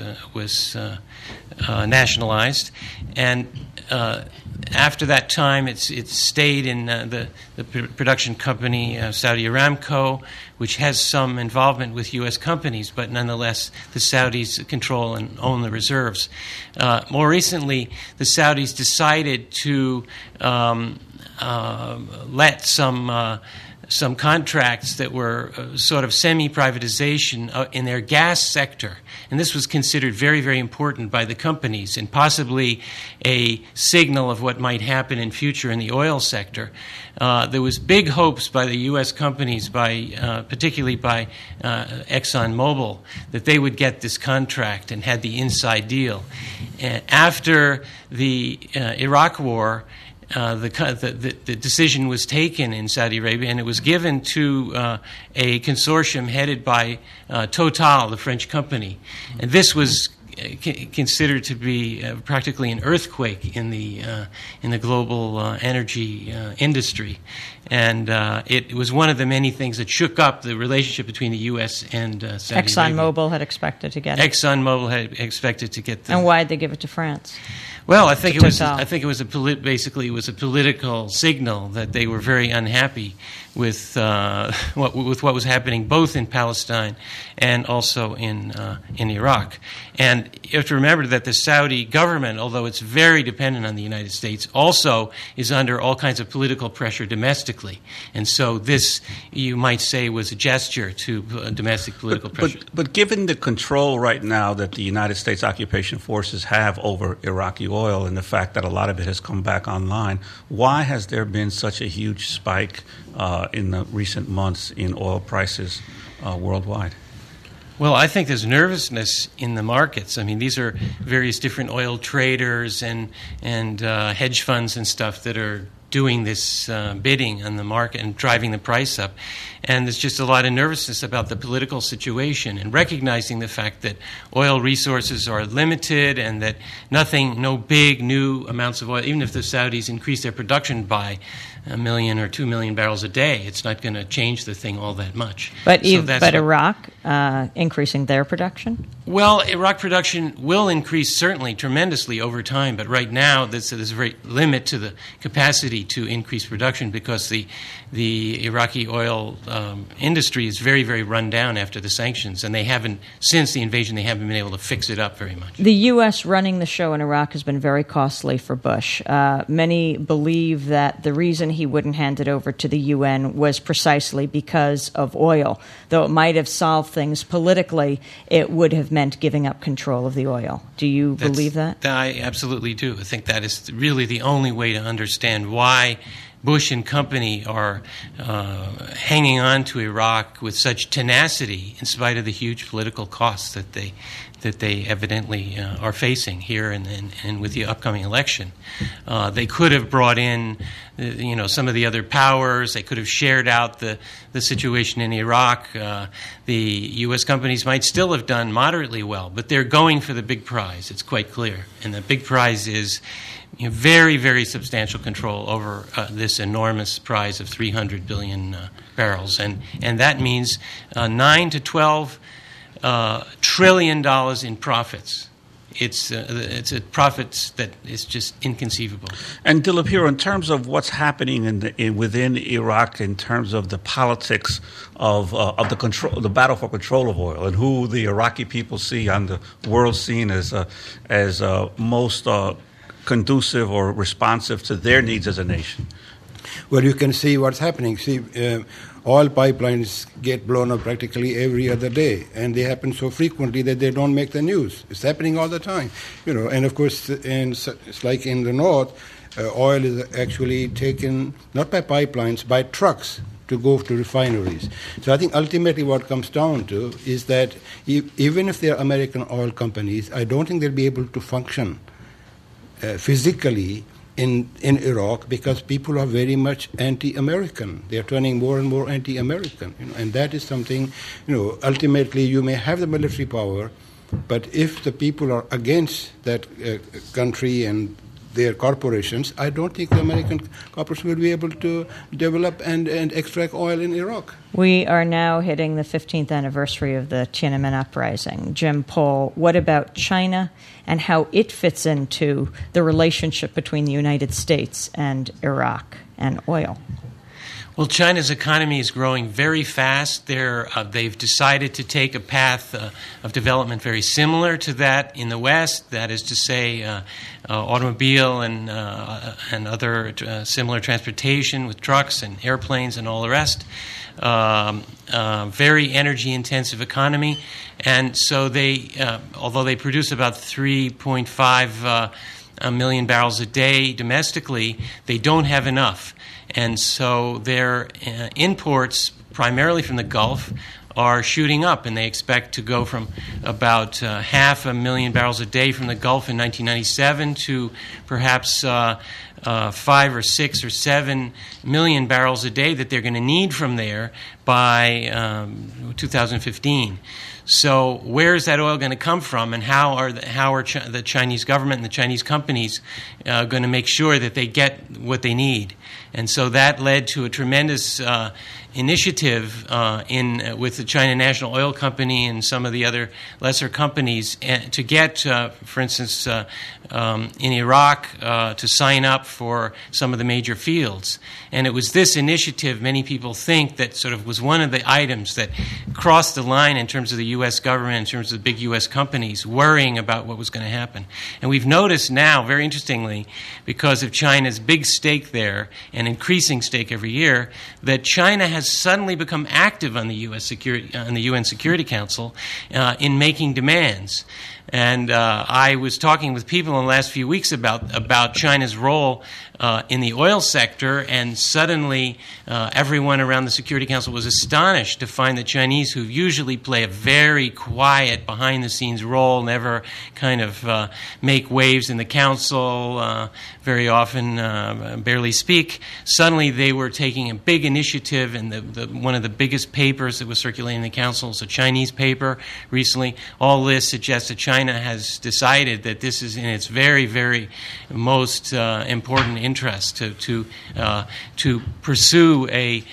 nationalized, and after that time, it stayed in the production company Saudi Aramco, which has some involvement with U.S. companies, but nonetheless, the Saudis control and own the reserves. More recently, the Saudis decided to let some contracts that were sort of semi-privatization in their gas sector. And this was considered very, very important by the companies, and possibly a signal of what might happen in future in the oil sector. There was big hopes by the U.S. companies, particularly by ExxonMobil, that they would get this contract and had the inside deal. After the Iraq War, the decision was taken in Saudi Arabia, and it was given to a consortium headed by Total, the French company. And this was considered to be practically an earthquake in the global energy industry. And it was one of the many things that shook up the relationship between the U.S. and Saudi Arabia. ExxonMobil had expected to get it. ExxonMobil had expected to get the... And why did they give it to France? Well, I think it was a political signal that they were very unhappy with what was happening both in Palestine and also in Iraq. And you have to remember that the Saudi government, although it's very dependent on the United States, also is under all kinds of political pressure domestically. And so this, you might say, was a gesture to domestic political pressure. But given the control right now that the United States occupation forces have over Iraqi oil and the fact that a lot of it has come back online, why has there been such a huge spike in the recent months in oil prices worldwide? Well, I think there's nervousness in the markets. I mean, these are various different oil traders and hedge funds and stuff that are doing this bidding on the market and driving the price up. And there's just a lot of nervousness about the political situation and recognizing the fact that oil resources are limited and that no big new amounts of oil, even if the Saudis increase their production by 1 million or 2 million barrels a day, it's not going to change the thing all that much. But Iraq increasing their production? Well, Iraq production will increase certainly tremendously over time, but right now there's a very limit to the capacity necessity to increase production because the Iraqi oil industry is very, very run down after the sanctions, and they haven't, since the invasion, they haven't been able to fix it up very much. The U.S. running the show in Iraq has been very costly for Bush. Many believe that the reason he wouldn't hand it over to the UN was precisely because of oil. Though it might have solved things politically, it would have meant giving up control of the oil. Do you believe that? I absolutely do. I think that is really the only way to understand why Bush and company are hanging on to Iraq with such tenacity in spite of the huge political costs that they evidently are facing here and with the upcoming election. They could have brought in some of the other powers. They could have shared out the situation in Iraq. The U.S. companies might still have done moderately well, but they're going for the big prize. It's quite clear. And the big prize is very, very substantial control over this enormous prize of 300 billion barrels. And that means 9 to 12 trillion dollars in profits. It's a profits that is just inconceivable. And Dilip, here, in terms of what's happening within Iraq, in terms of the politics of the battle for control of oil, and who the Iraqi people see on the world scene as most conducive or responsive to their needs as a nation. Well, you can see what's happening. See, oil pipelines get blown up practically every other day, and they happen so frequently that they don't make the news. It's happening all the time, And of course, it's like in the north, oil is actually taken not by pipelines, by trucks to go to refineries. So I think ultimately what comes down to is that even if they're American oil companies, I don't think they'll be able to function physically in Iraq because people are very much anti-American. They are turning more and more anti-American, and that is something, ultimately you may have the military power, but if the people are against that country and their corporations, I don't think the American corporations will be able to develop and extract oil in Iraq. We are now hitting the 15th anniversary of the Tiananmen Uprising. Jim Pohl, what about China and how it fits into the relationship between the United States and Iraq and oil? Well, China's economy is growing very fast. They've decided to take a path of development very similar to that in the West. That is to say, automobile and other similar transportation with trucks and airplanes and all the rest. Very energy-intensive economy, and so they, although they produce about 3.5 million barrels a day domestically, they don't have enough. And so their imports, primarily from the Gulf, are shooting up, and they expect to go from about 500,000 barrels a day from the Gulf in 1997 to perhaps 5 or 6 or 7 million barrels a day that they're going to need from there by 2015. So where is that oil going to come from, and how are the Chinese government and the Chinese companies going to make sure that they get what they need? And so that led to a tremendous initiative with the China National Oil Company and some of the other lesser companies to get, for instance, in Iraq, to sign up for some of the major fields. And it was this initiative, many people think, that sort of was one of the items that crossed the line in terms of the U.S. government, in terms of the big U.S. companies worrying about what was going to happen. And we've noticed now, very interestingly, because of China's big stake there and increasing stake every year, that China has suddenly become active on the UN Security Council in making demands. And I was talking with people in the last few weeks about China's role in the oil sector, and suddenly everyone around the Security Council was astonished to find the Chinese, who usually play a very quiet, behind-the-scenes role, never kind of make waves in the council, very often barely speak. Suddenly they were taking a big initiative, and one of the biggest papers that was circulating in the council is a Chinese paper recently. All this suggests that China has decided that this is in its very, very most important interest to pursue a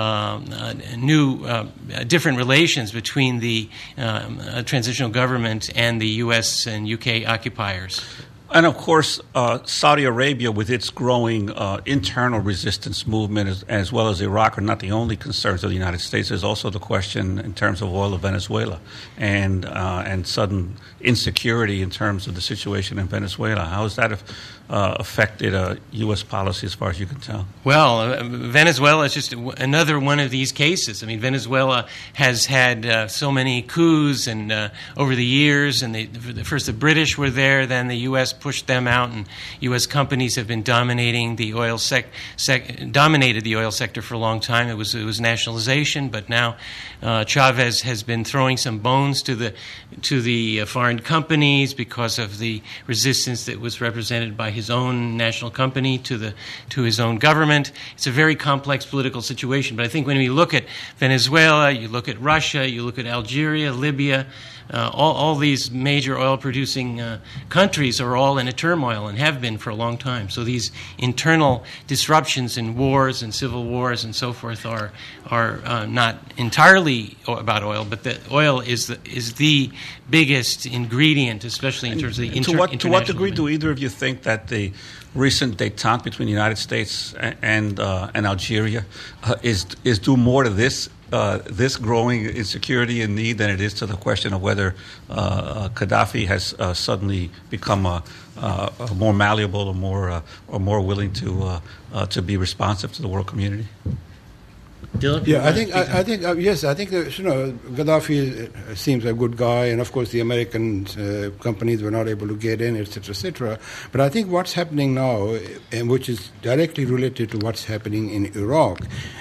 different relations between the transitional government and the U.S. and U.K. occupiers. And of course, Saudi Arabia, with its growing internal resistance movement, as well as Iraq, are not the only concerns of the United States. There's also the question in terms of oil of Venezuela and sudden insecurity in terms of the situation in Venezuela. How has that affected U.S. policy, as far as you can tell? Well, Venezuela is just another one of these cases. I mean, Venezuela has had so many coups and over the years, and first the British were there, then the U.S. pushed them out, and U.S. companies have been dominating the oil dominated the oil sector for a long time. It was nationalization, but now Chavez has been throwing some bones to the foreign companies because of the resistance that was represented by his own national company to his own government. It's a very complex political situation. But I think when we look at Venezuela, you look at Russia, you look at Algeria, Libya, all these major oil-producing countries are all in a turmoil and have been for a long time. So these internal disruptions in wars and civil wars and so forth are not entirely about oil, but the oil is the biggest ingredient, especially in terms of the international. To what degree do either of you think that the recent détente between the United States and Algeria is due more to this growing insecurity and need than it is to the question of whether Gaddafi has suddenly become more malleable or more willing to be responsive to the world community? Dilip, yeah, I think yes. I think Gaddafi seems a good guy, and of course the American companies were not able to get in, etc., etc. But I think what's happening now, and which is directly related to what's happening in Iraq,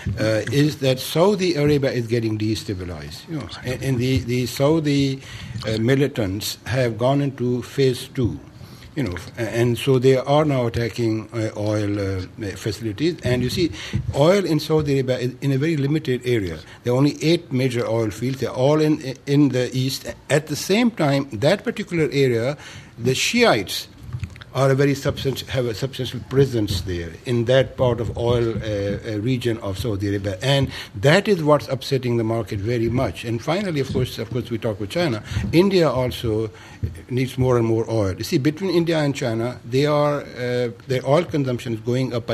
is that Saudi Arabia is getting destabilized. You know, and the Saudi militants have gone into phase 2. You know, and so they are now attacking oil facilities. And you see, oil in Saudi Arabia is in a very limited area. There are only 8 major oil fields. They're all in the east. At the same time, that particular area, the Shiites are have a substantial presence there in that part of oil region of Saudi Arabia, and that is what's upsetting the market very much. And finally, of course, we talk with China. India also needs more and more oil. You see, between India and China, their oil consumption is going up by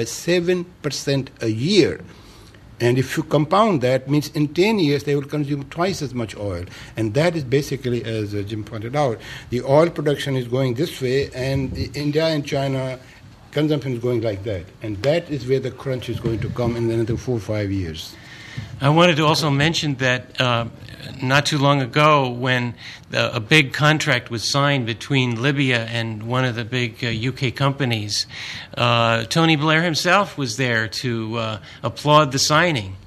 7% a year. And if you compound that, means in 10 years they will consume twice as much oil. And that is basically, as Jim pointed out, the oil production is going this way, and India and China consumption is going like that. And that is where the crunch is going to come in another 4 or 5 years. I wanted to also mention that not too long ago, when a big contract was signed between Libya and one of the big UK companies, Tony Blair himself was there to applaud the signing.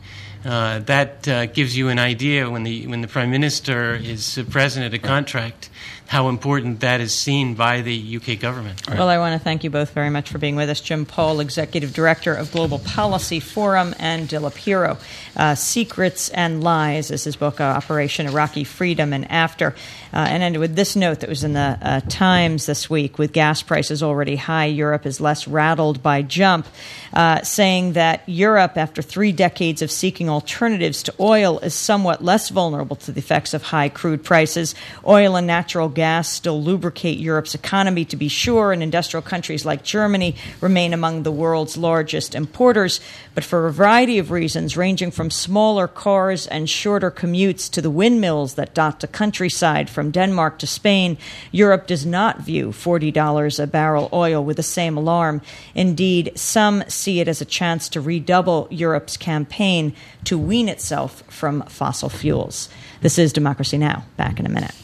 That gives you an idea when the Prime Minister is present at a contract, how important that is seen by the UK government. Well, I want to thank you both very much for being with us. Jim Paul, Executive Director of Global Policy Forum, and Dilip Hero, Secrets and Lies is his book, Operation Iraqi Freedom and After. And ended with this note that was in the Times this week: with gas prices already high, Europe is less rattled by jump, saying that Europe, after 3 decades of seeking alternatives to oil, is somewhat less vulnerable to the effects of high crude prices. Oil and natural gas still lubricate Europe's economy, to be sure, and industrial countries like Germany remain among the world's largest importers. But for a variety of reasons, ranging from smaller cars and shorter commutes to the windmills that dot the countryside from Denmark to Spain, Europe does not view $40 a barrel oil with the same alarm. Indeed, some see it as a chance to redouble Europe's campaign to wean itself from fossil fuels. This is Democracy Now! Back in a minute.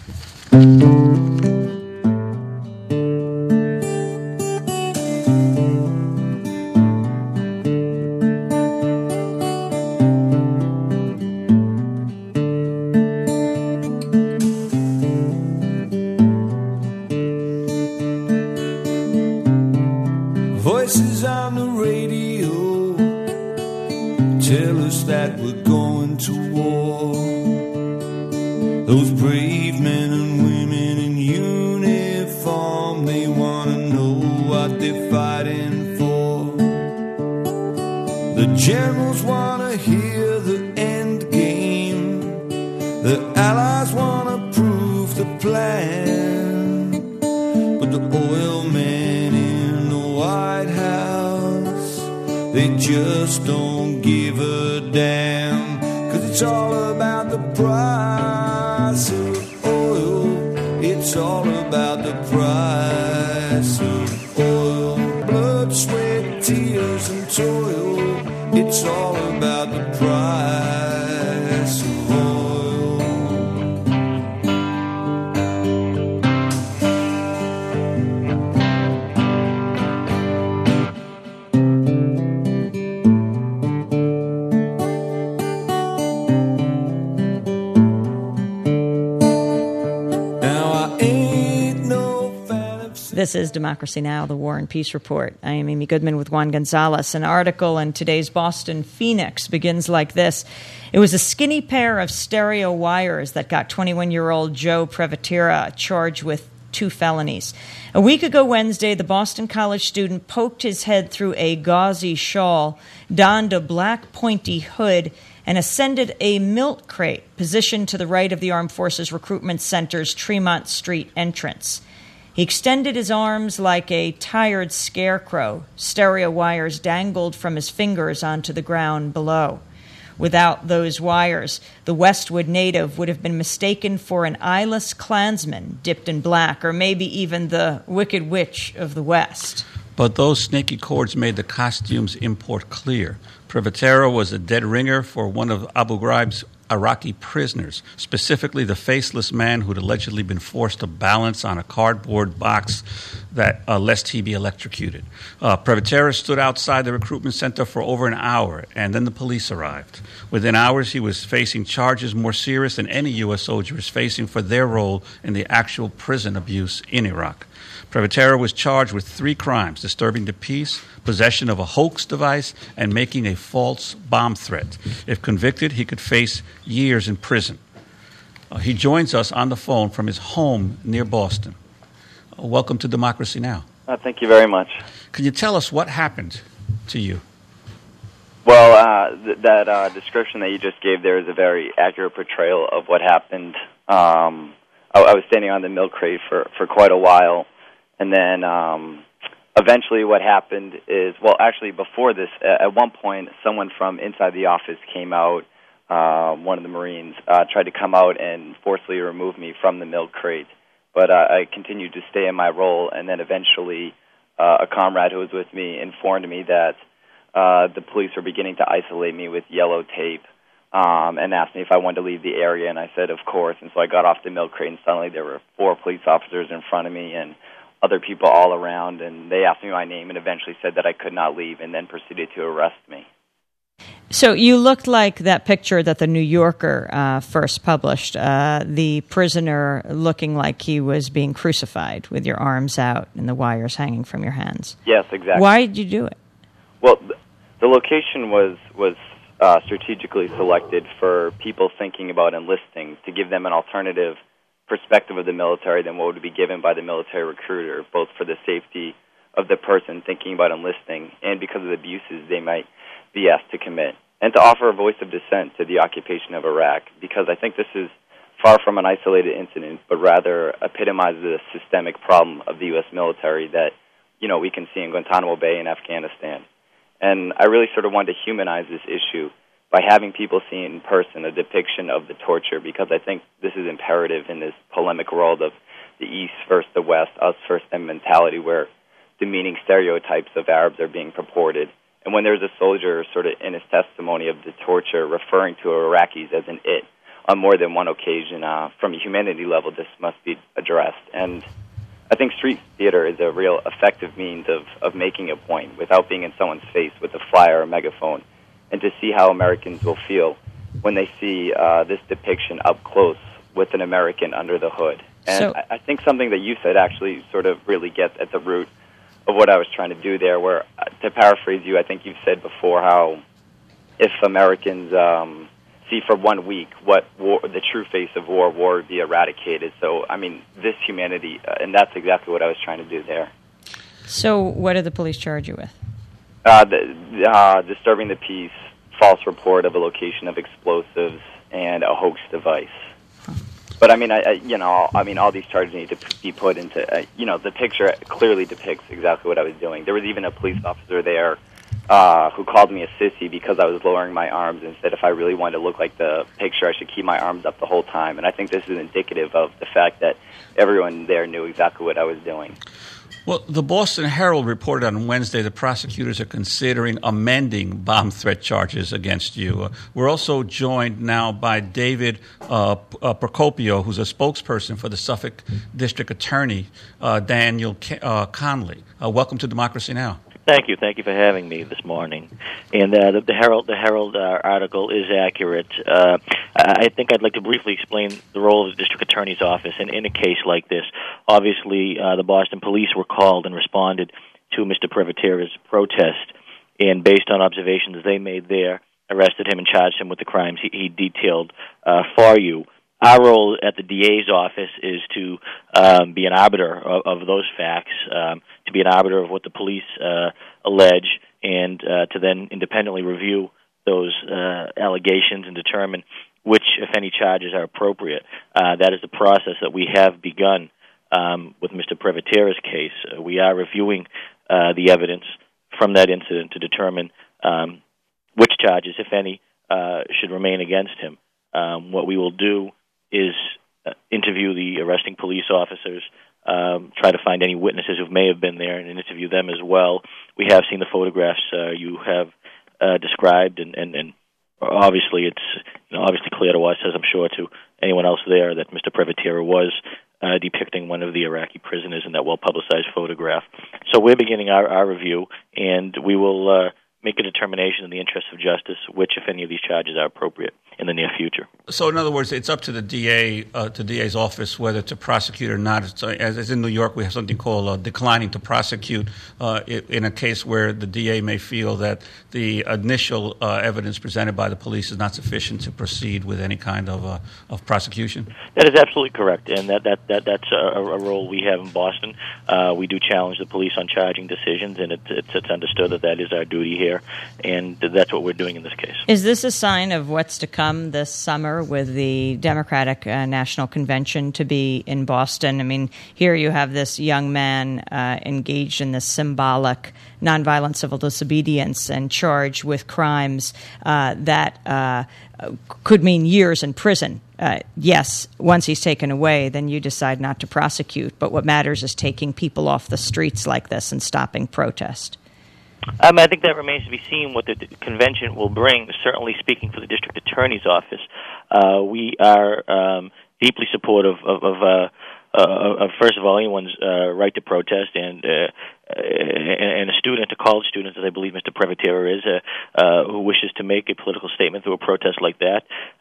Voices on the radio tell us that we're going to war. Those brave men and women in uniform, they want to know what they're fighting for. The generals want to hear the end game. The allies want to prove the plan. But the oil just don't give a damn. 'Cause it's all about the price of oil. It's all about the price of oil. Blood, sweat, tears, and toil. It's all about the price of oil. Now I ain't no fan of... This is Democracy Now!, the War and Peace Report. I am Amy Goodman with Juan Gonzalez. An article in today's Boston Phoenix begins like this. It was a skinny pair of stereo wires that got 21-year-old Joe Previtera charged with 2 felonies. A week ago Wednesday, the Boston College student poked his head through a gauzy shawl, donned a black pointy hood, and ascended a milk crate positioned to the right of the Armed Forces Recruitment Center's Tremont Street entrance. He extended his arms like a tired scarecrow. Stereo wires dangled from his fingers onto the ground below. Without those wires, the Westwood native would have been mistaken for an eyeless Klansman dipped in black, or maybe even the Wicked Witch of the West. But those snaky cords made the costume's import clear. Previtera was a dead ringer for one of Abu Ghraib's Iraqi prisoners, specifically the faceless man who'd allegedly been forced to balance on a cardboard box that lest he be electrocuted. Previtera stood outside the recruitment center for over an hour, and then the police arrived. Within hours, he was facing charges more serious than any U.S. soldier is facing for their role in the actual prison abuse in Iraq. Previtera was charged with 3 crimes: disturbing the peace, possession of a hoax device, and making a false bomb threat. If convicted, he could face years in prison. He joins us on the phone from his home near Boston. Welcome to Democracy Now! Thank you very much. Can you tell us what happened to you? Well, that description that you just gave there is a very accurate portrayal of what happened. I was standing on the milk crate for quite a while, and then eventually what happened is, well, actually before this, at one point someone from inside the office came out, one of the Marines, tried to come out and forcibly remove me from the milk crate, but I continued to stay in my role, and then eventually a comrade who was with me informed me that the police were beginning to isolate me with yellow tape, and asked me if I wanted to leave the area, and I said, of course. And so I got off the milk crate, and suddenly there were 4 police officers in front of me and other people all around, and they asked me my name and eventually said that I could not leave, and then proceeded to arrest me. So you looked like that picture that the New Yorker first published, the prisoner looking like he was being crucified with your arms out and the wires hanging from your hands. Yes, exactly. Why did you do it? Well, the location was strategically selected for people thinking about enlisting, to give them an alternative perspective of the military than what would be given by the military recruiter, both for the safety of the person thinking about enlisting and because of the abuses they might be asked to commit, and to offer a voice of dissent to the occupation of Iraq, because I think this is far from an isolated incident, but rather epitomizes the systemic problem of the U.S. military that, we can see in Guantanamo Bay and Afghanistan. And I really sort of wanted to humanize this issue by having people see in person a depiction of the torture, because I think this is imperative in this polemic world of the East versus the West, us versus them mentality, where demeaning stereotypes of Arabs are being purported. And when there's a soldier sort of in his testimony of the torture referring to Iraqis as an it on more than one occasion, from a humanity level, this must be addressed. And I think street theater is a real effective means of making a point without being in someone's face with a flyer or a megaphone, and to see how Americans will feel when they see this depiction up close with an American under the hood. And I think something that you said actually sort of really gets at the root of what I was trying to do there, where, to paraphrase you, I think you've said before how if Americans see for 1 week what the true face of war would be eradicated. So, I mean, this humanity, and that's exactly what I was trying to do there. So what did the police charge you with? Disturbing the peace, false report of a location of explosives, and a hoax device. But I mean, all these charges need to be put into. The picture clearly depicts exactly what I was doing. There was even a police officer there who called me a sissy because I was lowering my arms and said if I really wanted to look like the picture, I should keep my arms up the whole time. And I think this is indicative of the fact that everyone there knew exactly what I was doing. Well, the Boston Herald reported on Wednesday that prosecutors are considering amending bomb threat charges against you. We're also joined now by David Procopio, who's a spokesperson for the Suffolk District Attorney, Daniel Conley. Welcome to Democracy Now! Thank you. Thank you for having me this morning. And the Herald article is accurate. I think I'd like to briefly explain the role of the district attorney's office in a case like this. Obviously, the Boston police were called and responded to Mr. Privatera's protest, and based on observations they made there, arrested him and charged him with the crimes he detailed for you. Our role at the DA's office is to be an arbiter of those facts, to be an arbiter of what the police allege, and to then independently review those allegations and determine which, if any, charges are appropriate. That is the process that we have begun with Mr. Privatera's case. We are reviewing the evidence from that incident to determine which charges, if any, should remain against him. What we will do is interview the arresting police officers, try to find any witnesses who may have been there and interview them as well. We have seen the photographs you have described, and obviously it's obviously clear to us, as I'm sure to anyone else there, that Mr. Privatera was depicting one of the Iraqi prisoners in that well-publicized photograph. So we're beginning our review, and we will make a determination in the interest of justice which, if any, of these charges are appropriate in the near future. So, in other words, it's up to the DA's office whether to prosecute or not. So, as in New York, we have something called declining to prosecute in a case where the DA may feel that the initial evidence presented by the police is not sufficient to proceed with any kind of prosecution. That is absolutely correct, and that's a role we have in Boston. We do challenge the police on charging decisions, and it's understood that is our duty here, and that's what we're doing in this case. Is this a sign of what's to come this summer with the Democratic National Convention to be in Boston? I mean, here you have this young man engaged in this symbolic nonviolent civil disobedience and charged with crimes that could mean years in prison. Yes, once he's taken away, then you decide not to prosecute. But what matters is taking people off the streets like this and stopping protest. I think that remains to be seen what the convention will bring. Certainly speaking for the district attorney's office, we are deeply supportive of first of all, anyone's right to protest, and a student, a college student, as I believe Mr. Privatera is, who wishes to make a political statement through a protest like that.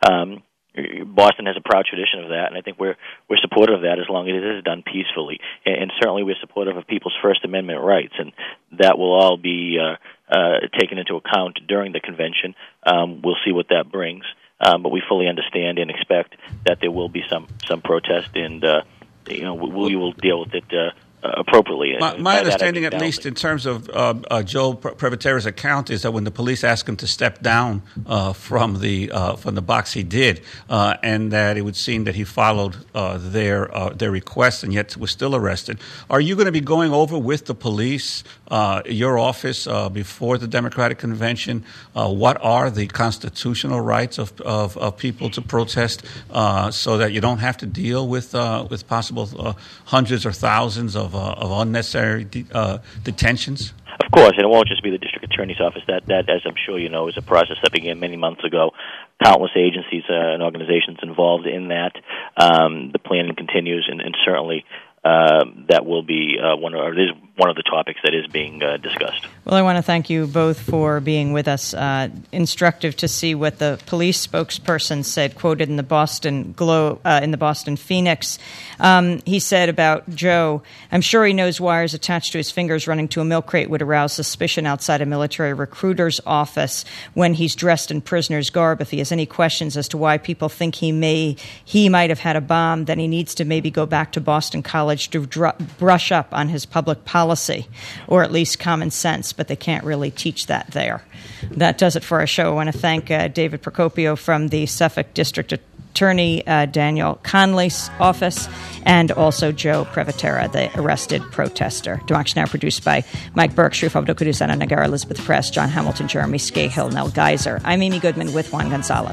Boston has a proud tradition of that, and I think we're supportive of that as long as it is done peacefully. And certainly we're supportive of people's First Amendment rights, and that will all be taken into account during the convention. We'll see what that brings, but we fully understand and expect that there will be some protest, and we will deal with it appropriately. My understanding, at least in terms of Joe Privatera's account, is that when the police asked him to step down from the box, he did, and that it would seem that he followed their request, and yet was still arrested. Are you going to be going over with the police, your office, before the Democratic Convention? What are the constitutional rights of people to protest, so that you don't have to deal with possible hundreds or thousands of unnecessary detentions? Of course, and it won't just be the district attorney's office. That, as I'm sure you know, is a process that began many months ago. Countless agencies and organizations involved in that. The planning continues, and certainly that will be one of the topics that is being discussed. Well, I want to thank you both for being with us. Instructive to see what the police spokesperson said, quoted in the Boston Globe, in the Boston Phoenix. He said about Joe, "I'm sure he knows wires attached to his fingers running to a milk crate would arouse suspicion outside a military recruiter's office when he's dressed in prisoner's garb. If he has any questions as to why people think he might have had a bomb, then he needs to maybe go back to Boston College to brush up on his public policy, or at least common sense, but they can't really teach that there." That does it for our show. I want to thank David Procopio from the Suffolk District Attorney Daniel Conley's office, and also Joe Prevotera, the arrested protester. Democracy Now! Produced by Mike Burke, Shrif Abdul-Qudus, Anna Nagar, Elizabeth Press, John Hamilton, Jeremy Scahill, Nell Geiser. I'm Amy Goodman with Juan Gonzalez.